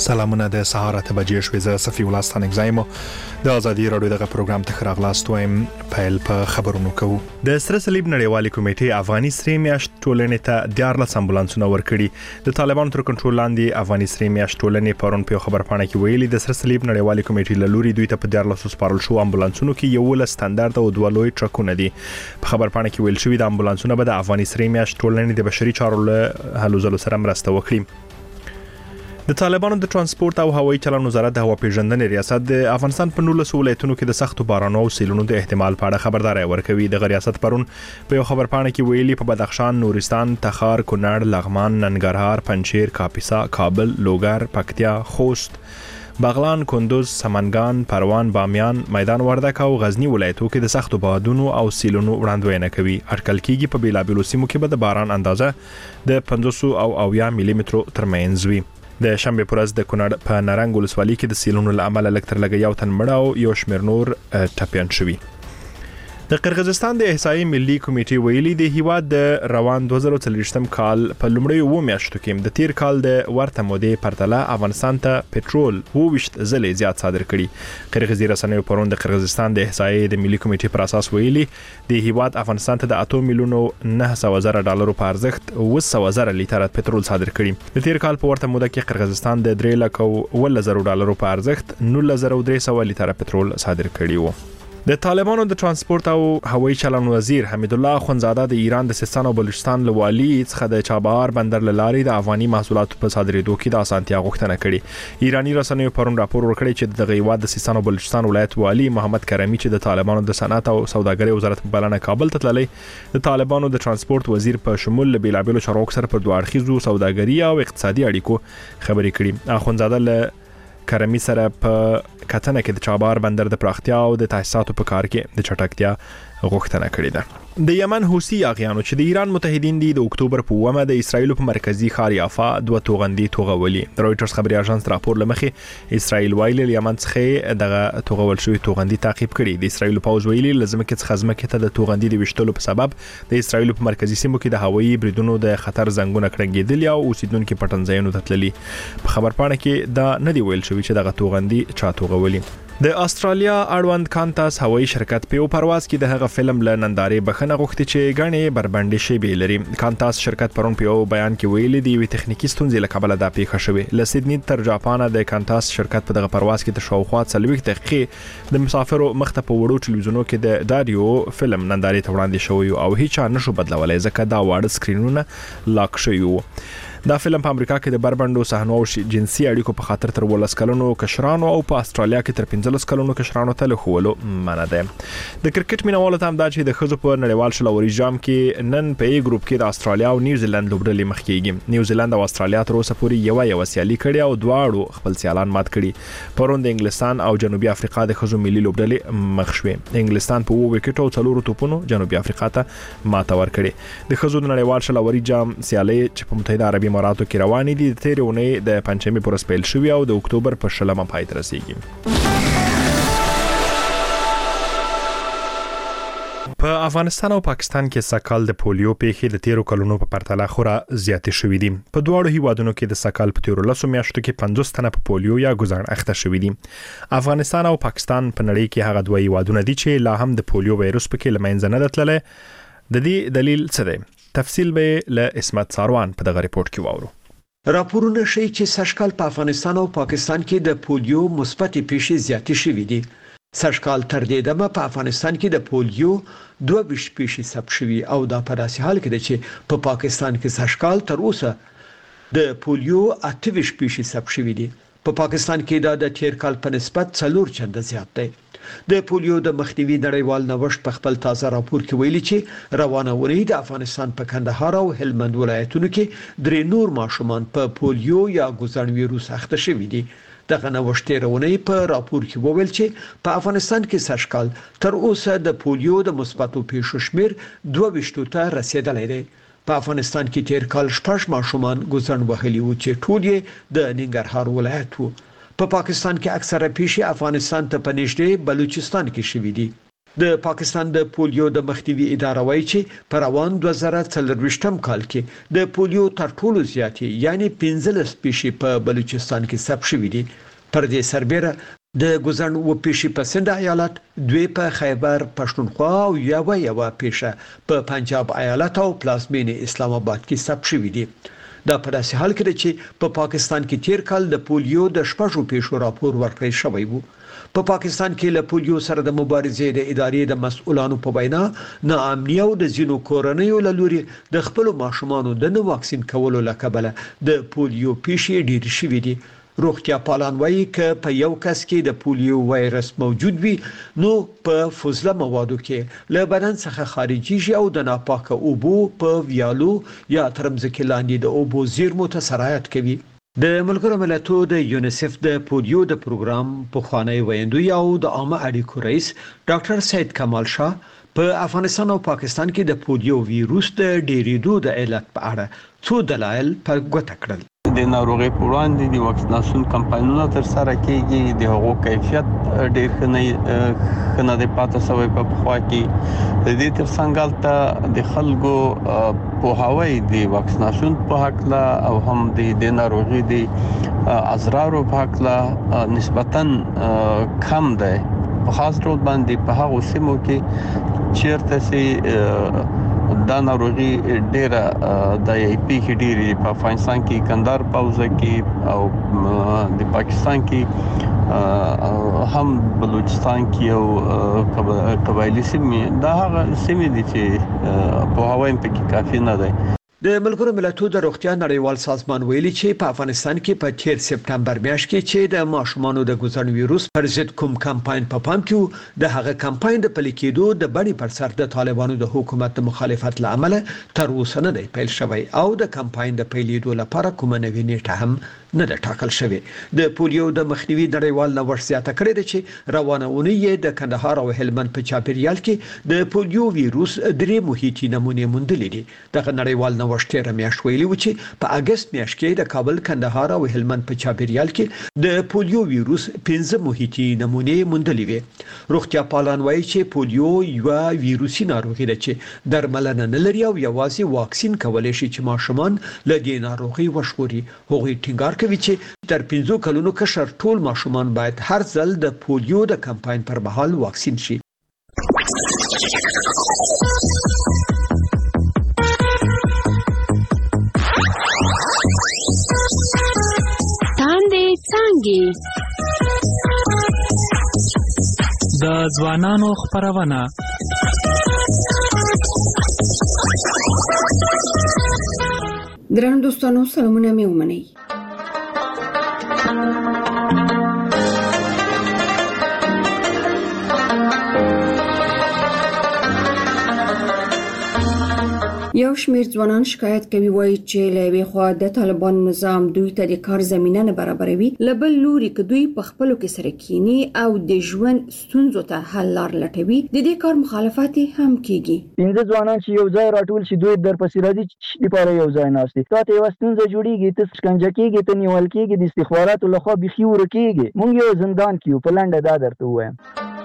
سلامونه د سهار 8 بجې شوې زه صفي الله ستانک زایم د ازادي رادیو دغه پروګرام ته خراغلاست وایم پیل په خبرونو کوو د سره صلیب نړیوالې کمیټې افغاني سری میاشت ټولنې ته 14 امبولانسونه ورکړي د طالبانو تر کنټرول لاندې افغاني سری میاشت ټولنې پرون په خبر پاڼه کې ویلي د سره صلیب نړیوالې کمیټې له لوري دوی ته په 14 سپارل شو امبولانسونو کې یو ل ستاندارد او دوه لوی ټرکونه دي په خبر پاڼه کې ویل شوی د امبولانسونو به د افغاني سری میاشت ټولنې د بشري چارو له هلو ځلو سره مرسته وکړي د طالبانو د ترانسپورت او هوایي چلند وزارت د هوا پیژندنې ریاست د افغانستان په 19 ولایتونو کې د سختو بارانونو او سیلونو د احتمال په اړه خبرداري ورکوي د ریاست پرون په یو خبر پاڼه کې ویلي په بدخشان، نورستان، تخار، کونړ، لغمان، ننګرهار، پنجشیر، کاپیسا، کابل، لوګر، پکتیا، خوست، بغلان، کندوز، سمنګان، پروان، بامیان، میدان وردګ او غزنی ولایتونو کې د سختو بادونو او سیلونو وړاندوینه کوي. اټکل کېږي په بیلابیلو سیمو کې به د باران اندازه د 50 او 80 ملي مترو ترمنځ وي. د شنبه پر ورځ د کونړ په نارنګ ولسوالۍ کې د سیلونو له امله لکتر لګ یو تن مړ او یو شمېر نور ټپيان شوي. د قرغیزستان د احصایې ملي کمیټې ویلي د هیواد د روان 2023م کال په لومړیو 2 میاشتو کې د تیر کال د ورته مودې پرتله افغانستان ته پټرول 22 ځلې زیات صادر کړي. قرغیزي رسنیو پرون د قرغیزستان د احصایې د ملي کمیټې پر اساس ویلي د هیواد افغانستان ته د 8 میلیونو 900,000 ډالرو په ارزښت 200,000 لیټر پټرول صادر کړي. د تیر کال په ورته موده کې قرغیزستان د 3,10,000 ډالرو په ارزښت 19,300 لیټر پټرول صادر کړي وو. د طالبانو د ترانسپورت او هوایي چلند وزیر حمید الله اخونزاده د ایران د سیستان او بلوچستان له والي څخه د چابهار بندر لارې د افغاني محصولاتو په صادرېدو کې د اسانتیا غوښتنه کړې. ایرانی رسنیو پرون راپور ورکړی چې د هیواد د سیستان او بلوچستان ولایت والي محمد کرمی چې د طالبانو د صنعت او سوداګرۍ وزارت په بلنه کابل ته تللی د طالبانو د ترانسپورت وزیر په شمول له بیلابیلو چارواکو سره پر دوه اړخیزو سوداګري او اقتصادي اړیکو خبرې کړې. اخونزاده له کرمی سره په کتنه کې د چابهار بندر د پراختیا او د تاسیساتو په کار کې د چټکتیا غوښتنه کړې ده. د یمن حوثي اغیانو چې د ایران متحدین دي د اکتوبر په 1 د اسرایل په مرکزی ښار یافا دوه توغندي توغولي. د رويټرز خبري اژانس راپور لمخې اسرایل ویلي یمن څخه دغه توغول شوی توغندي تعقیب کړي. د اسرایل پوز ویلي لازم کې څخه ځمکه ته د توغندي د وشتلو په سبب د اسرایل په مرکزی سیمو کې د هوایي بریدونو د خطر زنګونه کړنګېدل او اوسیدونکو پټنځایونو ته تللي. په خبر پاڼه کې دا نه دی ویل شوی چې دغه توغندي چا توغولي. د استرالیا اړوند کانتاس هوایي شرکت په یو پرواز کې د هغه فلم له نندارې بخنه غوښتي چې غني بربندي شي به لري. کانتاس شرکت پرون په یو بیان کې ویلي دی وی تخنیکی ستونزې له کبله د پیښه شوې. له سیدنی تر جاپان د کانتاس شرکت په دغه پرواز کې د شاوخوا 40 دقیقې د مسافرو مخته په وړو ټلویزیونو کې د داریو فلم نندارې ته وړاندې شوی او هیڅ نشو بدلولای ځکه دا واړه سکرینونه لاک شوی وو. دا فلم په امریکا کې د بربندو صحنو او جنسي اړیکو په خاطر تر 12 کلونو کشرانو او په استرالیا کې تر 15 کلونو کشرانو ته لخولو منع ده. د کرکټ مینوالو ته هم دا چې د خزو په نړیوال شلوري جام کې نن په ای ګروپ کې د استرالیا او نیوزیلند لوبډلې مخ کېږي. نیوزیلند او استرالیا تر اوسه پورې یو سیالي کړي او دواړو خپل سیالان مات کړي. پرون د انګلستان او جنوبي افریقا د خزو ملي لوبډلې مخ شوې. انګلستان په 2 وکټو او 4 توپونو جنوبي افریقا ته ماته ورکړي. د خزو نړیوال شلوري جام سیالي چې په متحده عربي اماراتو کې روانې دي د تیرې اونۍ د پنځمې پر سپیل شوی او د اکتوبر په 16 پای ته رسیږي. په افغانستان او پاکستان کې سکال د پولیو پیښې د تیرو کلونو په پرتله خورا زیاتې شوې دي. په دواړو هیوادونو کې د سکال په تیرو 10 میاشتو کې 50 تنه په پولیو یا ګزاړ اخته شوې دي. افغانستان او پاکستان په نړۍ کې هغه دوه هیوادونه دي چې لا هم د پولیو وایروس پکې لمنځه نه تللی. د دې دلیل څه دی؟ تفصیل به له اسمت ساروان په دغه ریپورت کې واورو. راپورونه ښیي چې سږکال په افغانستان او پاکستان کې د پولیو مثبت پیښې زیاتې شوې دي. سږکال تر دې دمه په افغانستان کې د پولیو 22 پیښې ثبت شوې او دا په داسې حال کې ده چې په پاکستان کې سږکال تر اوسه د پولیو 28 پیښې ثبت شوې دي. په پاکستان کې دا د تیر کال په نسبت 4 چنده زیات دی. د پولیو د مخنیوي نړیوال نوښت په خپل تازه راپور کې ویلي چې روانه ورځ د افغانستان په کندهار او هلمند ولایتونو کې 3 نور ماشومان په پولیو یا ګوزن ویروس اخته شوي دي. دغه نوښت رونی په راپور کې وویل چې په افغانستان کې سږکال تر اوسه د پولیو د مثبتو پیښو شمیر 22 ته رسیدلی دی. په افغانستان کې تیر کال 6 ماشومان ګوزن وهلي وو چې ټول یې د ننګرهار ولایت وو. په پاکستان کې اکثره پیښې افغانستان ته په نږدې بلوچستان کې شوې دي. د پاکستان د پولیو د مخنیوي اداره وایي چې په روان 2024م کال کې د پولیو تر ټولو زیاتې یعنی 15 پیښې په بلوچستان کې ثبت شوې دي. پر دې سربېره د ګوزن و پیښې په سند ایالت، دوی په خیبر پښتونخوا او یو پیښه په پنجاب ایالت او پلازمینې اسلام آباد کې ثبت شوې دي. دا په داسې حال کې چې په پاکستان کې تیر کال د پولیو د شپږو پیښو راپور ورکړی شوی وو. په پاکستان کې له پولیو سره د مبارزې د ادارې د مسؤلانو په وینا ناامني او د ځینو کورنیو له لوري د خپل ماشومانو د نه واکسین کولو لکبله د پولیو پیښې ډېر شوې دي. روغتیا پالان وایي چې په یو کس کې د پولیو وایرس موجود وي نو په فضله موادو کې له بدن څخه خارجيږي او د ناپاکه اوبو په ویالو یا ترمځکه لاندې د اوبو زیرمو ته سرایت کوي. د ملګرو ملتونو د یونیسف د پولیو د پروګرام پخوانی ویندوی او د عامه اړیکو رئیس ډاکټر سید کمال شاه په افغانستان او پاکستان کې د پولیو ویروس د ډېرېدو د علت په اړه څو دلایل په ګوته کړل. د ناروغي په وړاندې د واکسیناسیون کمپاینونه تر سره کیږي. د هغو کیفیت ډېر نه دی پاتې شوی په خوا کې. د دې تر څنګه ته د خلکو په هواي د واکسیناسیون په حق لا او هم د ناروغي د اضرارو په حق لا نسبتاً کم دی. په خاص ډول باندې په هغه سیمو کې چیرته سي دا ناروغي ډیره د پیښې ډیره په افغانستان کې کندهار پوزه کې او د پاکستان کې هم بلوچستان کې او قبایلی سیمې دا هغه سیمې دي چې په هوایم کې کافي نه ده. د ملګرو ملتونو د روغتیا نړیوال سازمان ویلي چې په افغانستان کې په 13 سپټمبر میاشت کې چې د ماشومانو د ګوزن ویروس پر ضد کوم کمپاین په پام کې د هغه کمپاین د پلي کېدو د بڼې پر سر د طالبانو د حکومت د مخالفت لامل تر اوسه نه دی پیل شوی او د کمپاین د پیلېدو لپاره کومه نوې نیټه هم نه ده ټاکل شوی. د پولیو د مخنیوي نړیوال نوښت زیاته کړې ده چې روانه اونۍ د کندهار او هلمند په چاپیریال کې د پولیو ویروس درې محیطي نمونې موندلې دي. دغه نړیوال نوښت تیر میاشت ویلي و چې په اگست میاشت کې د کابل، کندهار او هلمند په چاپیریال کې د پولیو ویروس 15 محیطي نمونې موندلې وي. روغتیا پالان وایي چې پولیو یو ویروسي ناروغي ده چې درملنه نه لري او یوازې واکسین کولای شي چې ماشومان له دې ناروغي وژغوري. هغوی ټینګار کوي چې تر 15 کلونو کشر ټول ماشومان باید هر ځل د پولیو د کمپاین پر مهال واکسین شي. تاندې څانګې د ځوانانو خبرونه درنو دوستانو سلامونه مې ومنئ. یو شمېر ځوانان شکایت کوي وایي چې له یوې خوا د طالبانو نظام دوی ته د کار زمینه نه برابروي، له بل لوري که دوی په خپلو کې سره کینی او د ژوند ستونزو ته حل لار لټوي د دې کار مخالفت هم کیږي. پنځه ځوانان چې یو ځای راټول شي دوی در پسې راځي چې لپاره یو ځای ناشتي تاسو یو ستونزه جوړیږي ته شکنجه کیږي ته نیول کیږي د استخباراتو لخوا بيخي ورکیږي. مونږ یو زندان کیو په لنډه دا درته وایم.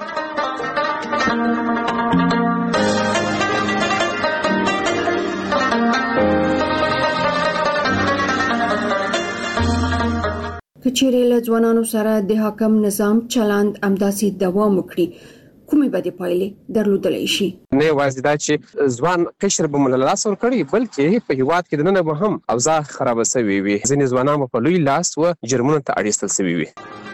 کچېرې له ځوانانو سره د حاکم نظام چلند امداسي دوام وکړي کومې به د پایلې درلودلی شي. نه یوازې دا چې ځوان قشر به مل لاس ور کړی بلکې په هیواد کې دنه به هم اوضاع خراب شوی وي. ځینې ځوانان په لوی لاس و جرمونو ته اړیستل شوی وي.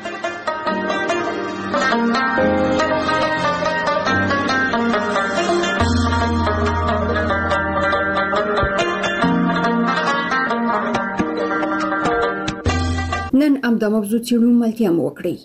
نن امدا موضوع چیرو ملتیا مو وکړي.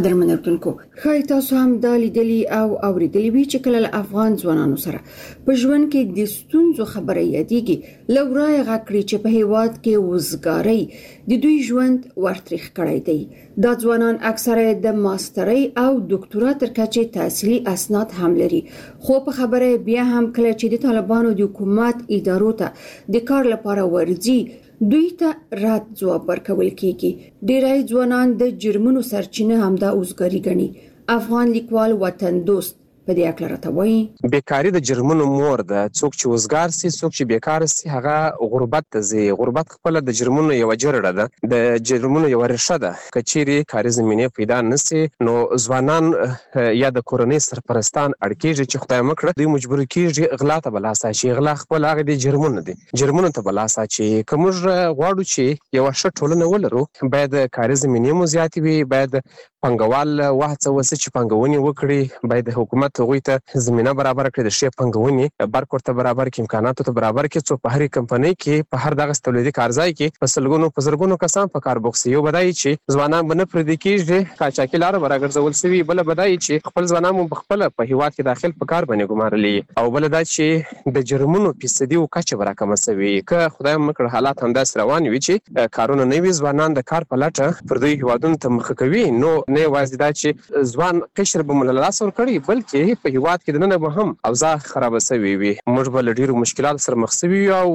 قدرمن اردوونکو خای تاسو هم د لیدلی او اوریدلی وی چې کله افغان ځوانانو سره په ژوند کې د ستونزو خبره یادېږي لورای غکړي چې په هیواد کې وزګاری د دوی ژوند ورتریخ کړی دی. دا ځوانان اکثره د ماسترۍ او ډاکټورا تر کچې تحصیلي اسناد هم لري، خو په خبره بیا هم کله چې د طالبانو د حکومت ادارو ته د کار لپاره ورځي دوی ته رد جواب ورکول کیږي. ډیری ځوانان د جرمونو سرچینه هم د اوزګاری ګڼي. افغان لیکوال وطن دوست په دې اړه راته وایي بیکاری د جرمونو مور ده. څوک چې وزګار سي، څوک چې بیکار سي، هغه غربت ته ځي. غربت خپل د جرمونو یو جرړه ده، د جرمونو یو ریښه ده. کچيري کاري زمينه پیدا نسي نو ځوانان یا د کورنۍ سرپرستان اړکیږي چې خدای مکړه دوی مجبور کیږي غلا ته بلاسا شي. غلا خپل هغه د جرمونو دي، جرمونو ته بلاسا چې کومج غواړو چې یو ښه ټولنه ولرو باید کاري زمينه مو زیات وي، باید پنګوال وهڅه وسي چې پنګونی وکړي، باید حکومت هغوی ته زمينه برابر کړي، د شی پنګونی برق ورته برابر کړي، امکانات ته برابر کړي. څو په هر کمپنۍ کې په هر دغه تولیدي کارځای کې په سلګونو په زرګونو کسان په کار بوخسي. یو بدای چې ځوانان بنه پر دې کېږي قاچاقي لار برابرځول سوي، بل بدای چې خپل ځوانان په خپل په هیواد کې داخل په کار باندې ګمارلي، او بل دا چې د جرمونو فیصدي او کچه برابر سوي. که خدای مکړه حالات همداس روان وي چې کارونه نه وي، ځوانان د کار په لټه پر دوی هیوادونو ته مخ کوي، نو نه وایي دا چې ځوان قشر به مللاس ور کړی، بلکې په هیواد کې دنه به هم اوضاع خراب سوي وي. موږ به ډیرو مشکلات سره مخ سوي او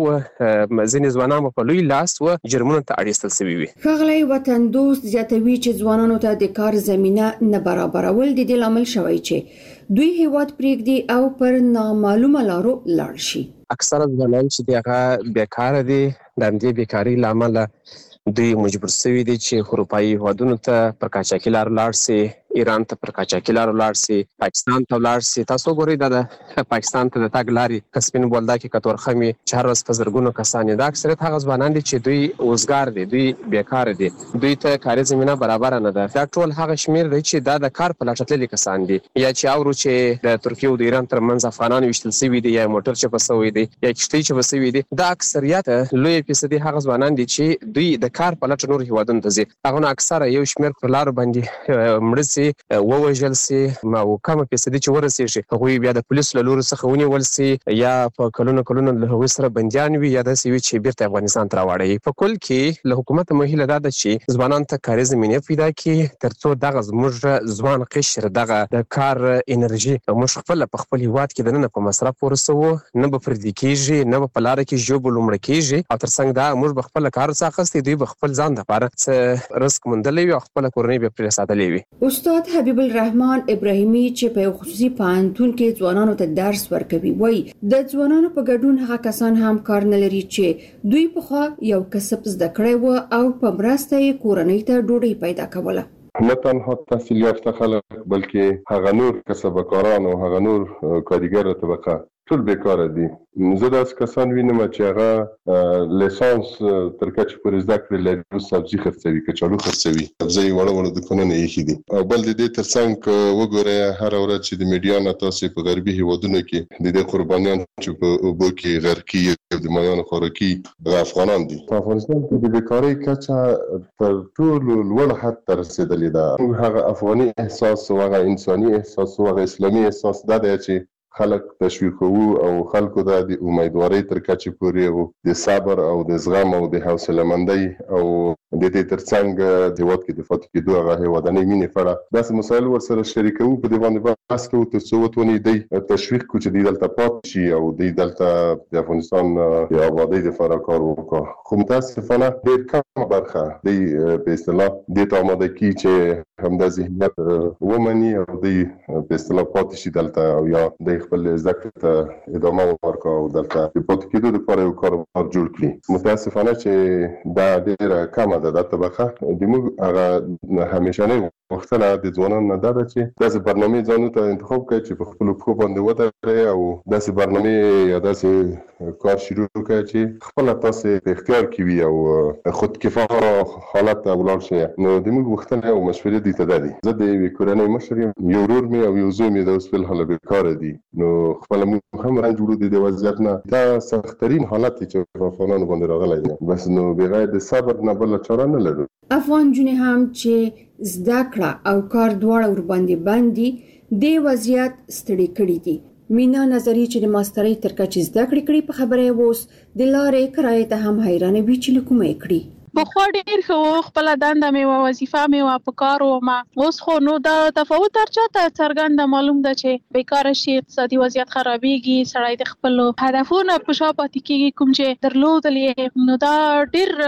ځینې ځوانان په لوی لاس و جرمونو ته اړیستل سوي وي. ښاغلی وطن دوست زیاتوي چې ځوانانو ته د کار زمينه نه برابرول د دې لامل شوی چې دوی هیواد پریږدي او پر نامعلومه لارو لاړ شي. اکثره ځوانان چې دغه بیکاره دي، د دې بیکاری لامل دوی مجبور سوي دي چې اروپایي هیوادونو ته پر قاچاقي لار لاړ شي، ایران ته پر قاچاقي لار لاړ شي، پاکستان ته لاړ شي. تاسو ګورئ د پاکستان ته د تګ لارې کسبین بولدا کې کتورخمي چې هر ورځ په زرګونو کسان دا اکثریت هغه ځوانان دي چې دوی وزګار دي، دوی بیکار دي، دوی ته کاري زمينه برابر نه ده. دا ټول هغه شمیر دی چې د کار په لټه تللي کسان دي، یا چې اورو چې د ترکیه او د ایران ترمنځ افغانان وشتل سوي دي، یا موټر چې پسوي دي، یا کشتۍ چې پسوي دي. دا اکثریت لوی فیصدي هغه ځوانان دي چې دوی د کار په لټه نور هیوادونو ته ځي. هغه اکثره یو شمیر پر لار باندې مړسي ووجل سي، او کومه فیصدي چې ورسیږي هغوی بیا د پولیسو له لوري څخه ونیول سي، یا په کلونو له هغوی سره بندیان وي، یا داسې وي چې بیرته افغانستان ته راوړي. په کل کې له حکومت مهیله دا ده چې ځوانانو ته کاري زمینه پیدا کړي، ترڅو دغه زموږ ځوان قشر دغه د کار انرژي موږ خپل په خپل هیواد کې دنه په مصرف ورسوو، نه به پردي کېږي، نه به په لاره کې ژوب لومړی کېږي، او ترڅنګ دا موږ به خپل کار څخه اخستې دوی به خپل ځان لپاره څه رزق موندلی وي او خپل کورنۍ به پرې ساتلې وي. استاد حبیب الرحمن ابراهیمي چې په خصوصي پوهنتون کې ځوانانو ته درس ورکوي وایي د ځوانانو په ګډون هغه کسان هم کار نه لري چې دوی په خوا یو کسب زده کړی و او په مرسته یې کورنۍ ته ډوډۍ پیدا کوله. نه تنها تحصیل یافته خلک بلکې هغه نور کسبګران او هغه نور کارګر طبقه ټول بیکاره دي. زه داسې کسان وینم چې هغه لیسانس تر کچې پورې زده کړې لري، سبزي خرڅوي، کچالو خرڅوي، سبزي وړه دکانونه یې دي. او بل د دې ترڅنګ وګورئ هر ورځ چې د میډیا نه تاسو په غربي هیوادونو کې د دې قربانیان چې په اوبو کې غرقي د مایانو خوراکي افغانان دي. په افغانستان کې د بیکارۍ کچه تر ټولو لوړ حد ته رسېدلې ده. هغه افغاني احساس او هغه انساني احساس او هغه اسلامي احساس دا دی چې خلک تشویقوو او خلکو د امیدوارۍ تر کچې پورې او د صبر او د زغم او د حوصله مندۍ او د دې ترڅنګ د هیواد کې د پاتې کېدو هغه هیوادنۍ مینې په اړه داسې مسایل ورسره شریکوو، په دې باندې بحث کوو ترڅو وتواني دی تشویق کړو چې دی دلته پاتې شي او دی دلته د افغانستان د ابادۍ دپاره کار وکړو. خو متاسفانه ډېر کمه برخه دی په اصطلاح دې ته اماده کړي چې همدا ذهنیت ومني او دی په اصطلاح پاتې شي دلته، او یا دی خپل زده کړې ته ادامه ورکړي او دلته د پاتې کېدو لپاره یو کاروبار جوړ کړي. متاسفانه چې دا ډېره کمه ده دا طبقه. زموږ هغه همیشنۍ غوښتنه د ځوانانو نه دا ده چې داسې برنامې ځانونو ته انتخاب کړي چې په خپلو پښو باندې ودرېږي، او داسې برنامې یا داسې کار شروع کړي چې خپله تاسې په اختیار کې وي او خودکفا حالت ته ولاړ شي. نو زموږ غوښتنه او مشورې دې ته دا دي. زه د یوې کورنۍ مشر یم، یو ورور مې او یو زوی مې د اوس فلحال بیکاره دي. نو خپله موږ هم رنج وړو د دې وضعیت نه. دا سختترین حالت دی چې په افغانانو باندې راغلی دی. بس نو بغیر د صبر نه بله چاره نه لرو. افغان جونې هم چې زده کړه او کار دواړه ور باندې د وضعیت ستړي کړي دي. مینا نظری چې د ماسترۍ تر کچې زده کړې په خبره ووس د لارې کرایې ته هم حیرانه وی چې کومه کړي. بخوا ډیر خو خپل دنده مې او وظیفه مې او په کار او ما اوس خو نو دا تفاوت ترچاته څرګند معلوم ده چې بیکار شي اقتصادي وضعیت خرابېږي سړی د خپل هدفونو په شا پاتې کېږي کوم چې درلودلې نو دا ډیر